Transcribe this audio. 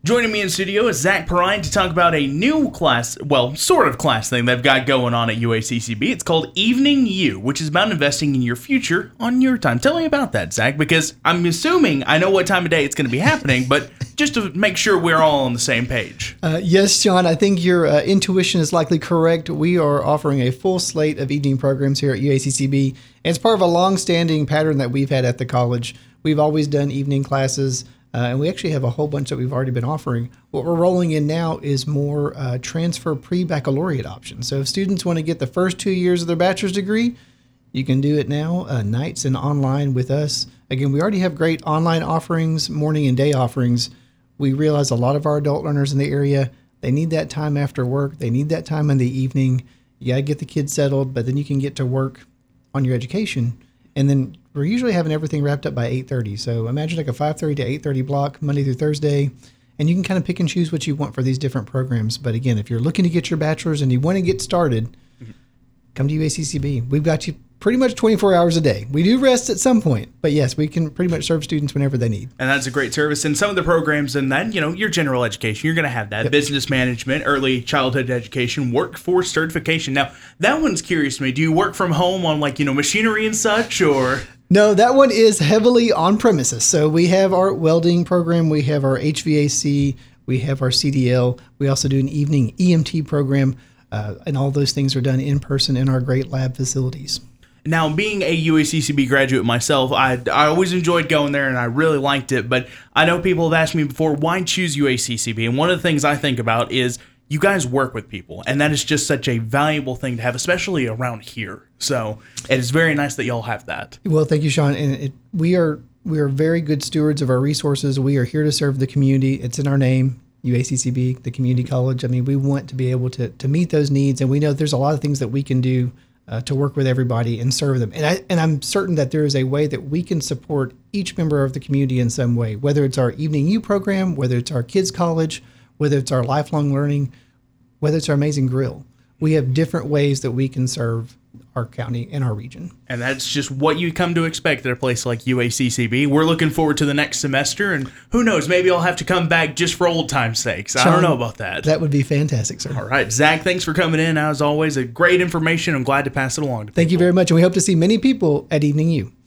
Joining me in studio is Zach Perrine to talk about a new class, well, sort of class thing they've got going on at UACCB. It's called Evening U, which is about investing in your future on your time. Tell me about that, Zach, because I'm assuming I know what time of day it's going to be happening, but just to make sure we're all on the same page. Yes, John, I think your intuition is likely correct. We are offering a full slate of evening programs here at UACCB, and it's part of a long-standing pattern that we've had at the college. We've always done evening classes. And we actually have a whole bunch that we've already been offering. What we're rolling in now is more transfer pre-baccalaureate options. So if students want to get the first 2 years of their bachelor's degree, you can do it now, nights and online with us. Again, we already have great online offerings, morning and day offerings. We realize a lot of our adult learners in the area, they need that time after work. They need that time in the evening. You got to get the kids settled, but then you can get to work on your education. And then we're usually having everything wrapped up by 8:30. So imagine like a 5:30 to 8:30 block, Monday through Thursday. And you can kind of pick and choose what you want for these different programs. But again, if you're looking to get your bachelor's and you want to get started, come to UACCB. We've got you pretty much 24 hours a day. We do rest at some point, but yes, we can pretty much serve students whenever they need. And that's a great service. And some of the programs and then, your general education, you're going to have that. Yep. Business management, early childhood education, workforce certification. Now, that one's curious to me. Do you work from home on machinery and such, or? No, that one is heavily on premises. So we have our welding program, we have our HVAC, we have our CDL. We also do an evening EMT program, and all those things are done in person in our great lab facilities. Now, being a UACCB graduate myself, I always enjoyed going there, and I really liked it. But I know people have asked me before, why choose UACCB? And one of the things I think about is you guys work with people, and that is just such a valuable thing to have, especially around here. So it is very nice that y'all have that. Well, thank you, Sean. And we are very good stewards of our resources. We are here to serve the community. It's in our name, UACCB, the community college. I mean, we want to be able to meet those needs, and we know there's a lot of things that we can do to work with everybody and serve them. And I'm certain that there is a way that we can support each member of the community in some way, whether it's our Evening U program, whether it's our kids' college, whether it's our lifelong learning, whether it's our amazing grill. We have different ways that we can serve our county and our region. And that's just what you come to expect at a place like UACCB. We're looking forward to the next semester, and who knows, maybe I'll have to come back just for old time's sakes. I don't know about that. That would be fantastic, sir. All right, Zach, thanks for coming in. As always, a great information. I'm glad to pass it along to people. Thank you very much, and we hope to see many people at Evening U.